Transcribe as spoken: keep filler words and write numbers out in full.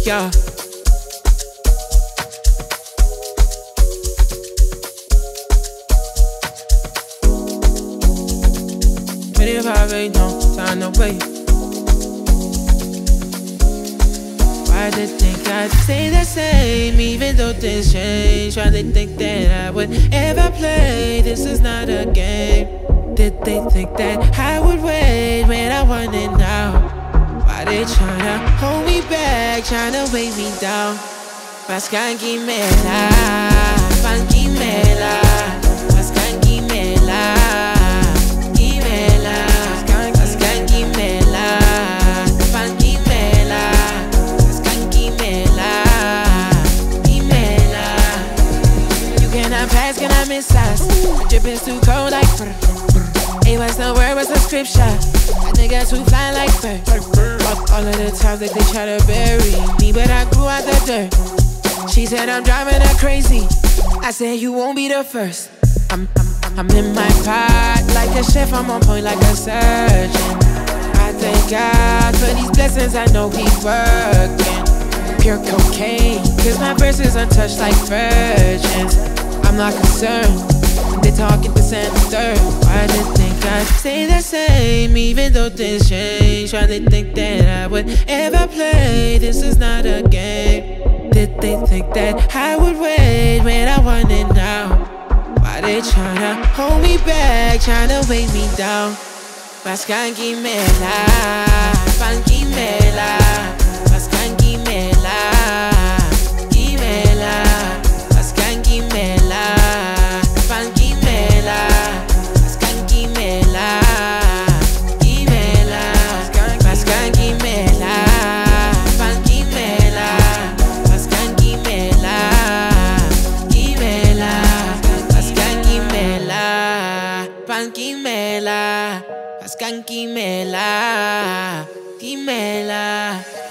yeah. twenty-five ain't no time to wait. Why they think I'd stay the same even though things change? Why they think that I would ever play? This is not a game. Did they think that I would wait when I want it now? Why they tryna hold me back, tryna weigh me down? Mas kangi mela, funky mela, mas kangi mela, gimela, mas kangi mela, funky mela, mas kangi mela, gimela. You cannot pass, cannot miss us. Drippin's too cold like brr. It was the word, was the scripture. That nigga too fly like fur. All, all of the times that they try to bury me, but I grew out the dirt. She said I'm driving her crazy. I said you won't be the first. I'm, I'm, I'm in my pot like a chef. I'm on point like a surgeon. I thank God for these blessings. I know He's working. Pure cocaine, cause my verse is untouched like virgins. I'm not concerned. They talking this and the third. Why they think I'd stay the same even though things change? Why they think that I would ever play? This is not a game. Did they think that I would wait when I want it now? Why they tryna hold me back, tryna weigh me down? Mas kangi mela, funky mela, mas kangi mela, gimela, mas kangi mela, funky mela, mas kangi mela, gimela, mas kangi mela, funky mela, mas kangi mela, gimela, mas kangi mela, funky mela, mas kangi mela, gimela.